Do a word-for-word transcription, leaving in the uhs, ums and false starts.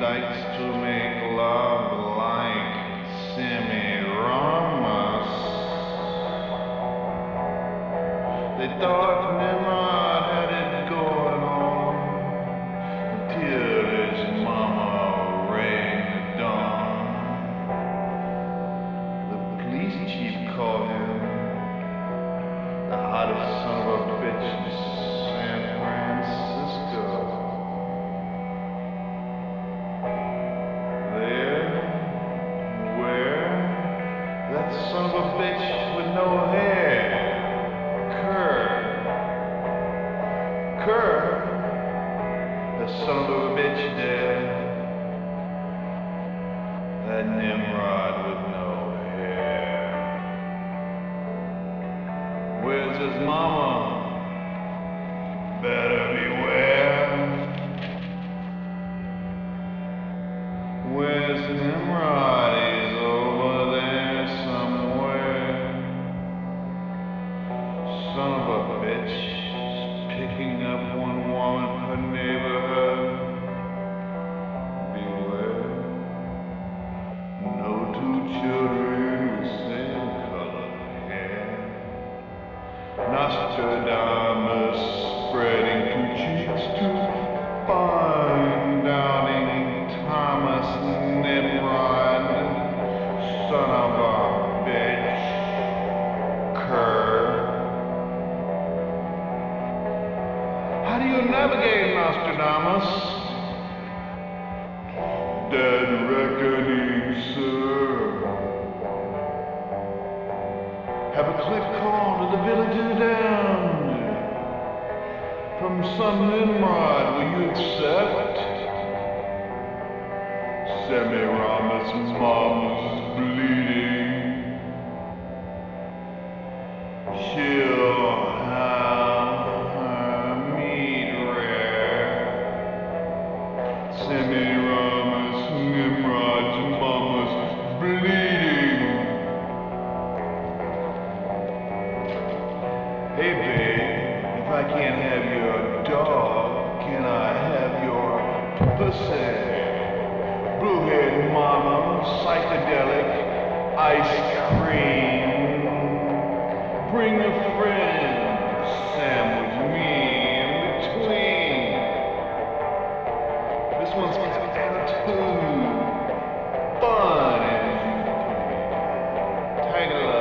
likes to make love like Semiramis. They thought Nimrod had it going on until his mama rang the dawn. The police chief called him the hottest son of a bitch in San Francisco. There, where that son of a bitch with no hair, Kerr, Kerr, that son of a bitch there, that Nimrod with no hair. Where's his mama? Better beware. Where's Nimrod? He's over there somewhere. Son of a bitch, picking up one woman per neighborhood. Beware. No two children with same color hair. Nostradamus spreading two cheeks to find doubting Thomas Nimrod, son of a bitch, Kerr. How do you navigate Nostradamus? Dead reckoning, sir. Have a quick call to the village down. From some Nimrod, will you accept? Semiramis' mama's bleeding. She'll have her meat rare. Semiramis, Nimrod's mama's bleeding. Hey babe, if I can't have your dog, can I have your pussy? Bluehead mama, psychedelic, ice cream. Bring a friend, sandwich me in between. This one's got attitude, fun, and tight